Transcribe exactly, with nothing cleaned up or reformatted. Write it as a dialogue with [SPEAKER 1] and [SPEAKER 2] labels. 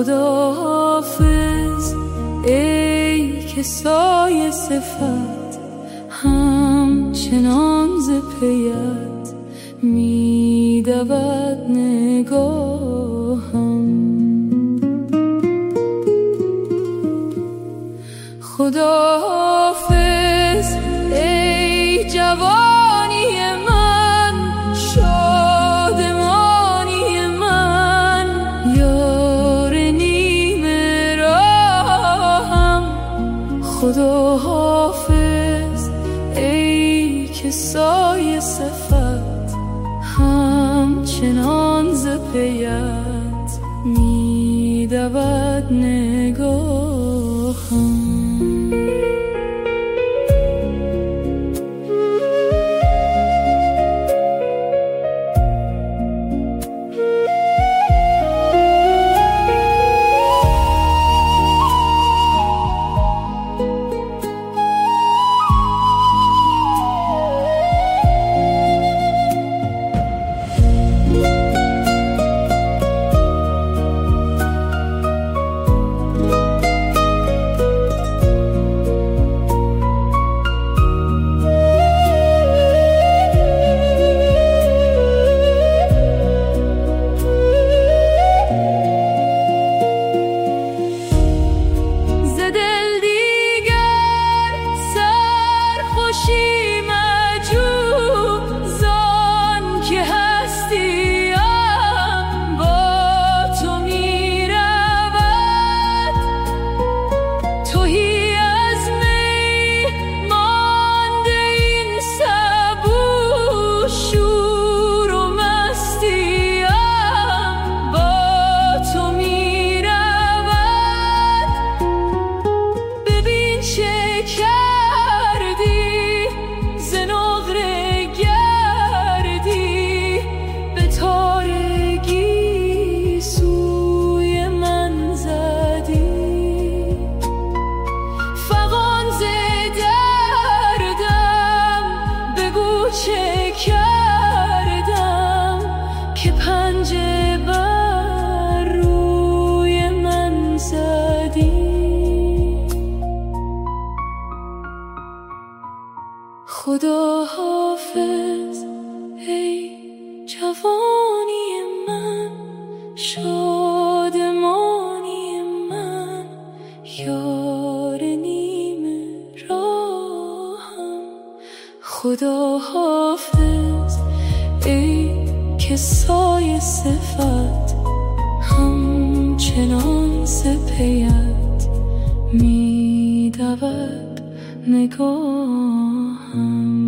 [SPEAKER 1] خداحافظ ای که سایه صفت همچنان ز پیت می دود نگاهم. خداحافظ ای جوانی من، شادمانی من، یار نیمه راهم. خداحافظ ای که سایه صفت همچنان ز پیت می دود نگاهم. چه کردم که پنجه بر روی من زدی؟ خدا حافظ ای جوانی من، شادمانی من، یار نیمه راهم. خدا حافظ ای که سایه صفت همچنان ز پیت می دود نگاهم.